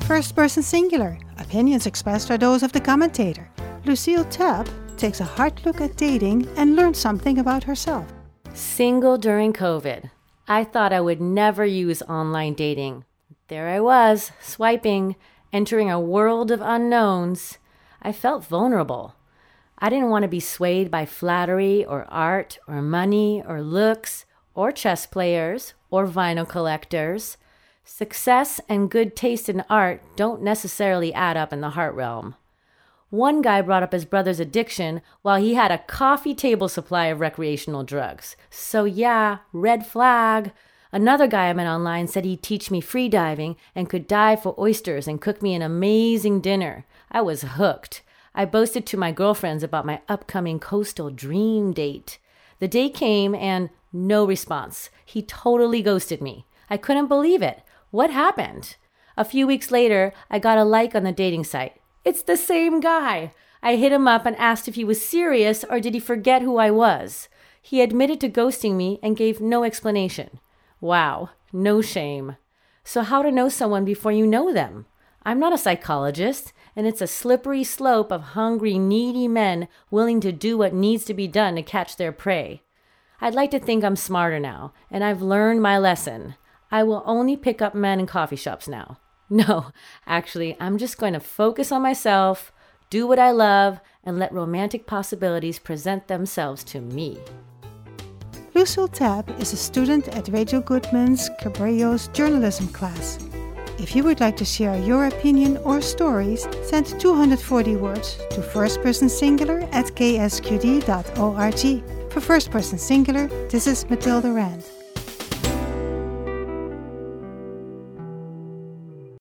First person singular. Opinions expressed are those of the commentator. Lucille Tabb takes a hard look at dating and learns something about herself. Single during COVID. I thought I would never use online dating. There I was, swiping, entering a world of unknowns. I felt vulnerable. I didn't want to be swayed by flattery or art or money or looks or chess players or vinyl collectors. Success and good taste in art don't necessarily add up in the heart realm. One guy brought up his brother's addiction while he had a coffee table supply of recreational drugs. So yeah, red flag. Another guy I met online said he'd teach me free diving and could dive for oysters and cook me an amazing dinner. I was hooked. I boasted to my girlfriends about my upcoming coastal dream date. The day came and no response. He totally ghosted me. I couldn't believe it. What happened? A few weeks later, I got a like on the dating site. It's the same guy. I hit him up and asked if he was serious or did he forget who I was. He admitted to ghosting me and gave no explanation. Wow, no shame. So how to know someone before you know them? I'm not a psychologist, and it's a slippery slope of hungry, needy men willing to do what needs to be done to catch their prey. I'd like to think I'm smarter now, and I've learned my lesson. I will only pick up men in coffee shops now. No, actually, I'm just going to focus on myself, do what I love, and let romantic possibilities present themselves to me. Lucille Tabb is a student at Rachel Goodman's Cabrillo's journalism class. If you would like to share your opinion or stories, send 240 words to firstpersonsingular@ksqd.org. For First Person Singular, this is Matilda Rand.